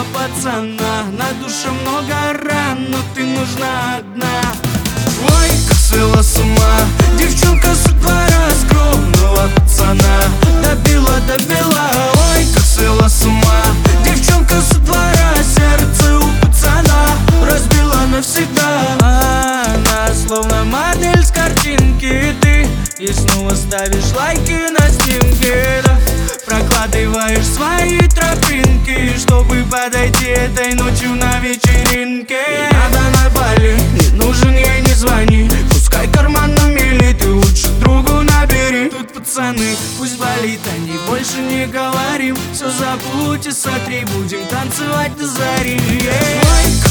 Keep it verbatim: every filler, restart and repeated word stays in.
пацана. На душе много ран, но ты нужна одна. Ой, как свела с ума девчонка со двора скромного пацана. Добила, добила, ой, как свела с ума девчонка со двора. Сердце у пацана разбила навсегда. Она словно модель с картинки, ты и снова ставишь лайки на снимке, да? Прокладываешь свои тропинки, чтобы подойти этой ночью на вечеринке. Не надо на Бали, не нужен ей, не звони. Пускай карман на мили, ты лучше другу набери. Тут пацаны, пусть болит, они больше не говорим. Все забудь и сотри, будем танцевать до зари. Ой,